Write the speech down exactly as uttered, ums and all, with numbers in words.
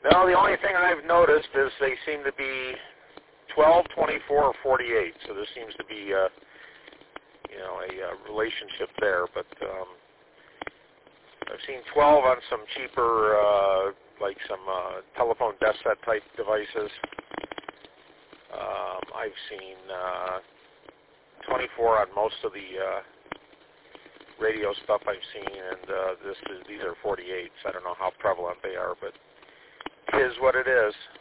No, the only thing I've noticed is they seem to be twelve, twenty-four, or forty-eight. So there seems to be, uh, you know, a uh, relationship there. But um, I've seen twelve on some cheaper, uh, like some uh, telephone desk set type devices. Um, I've seen uh, twenty-four on most of the uh, radio stuff I've seen, and uh, this is these are forty-eights. I don't know how prevalent they are, but it is what it is.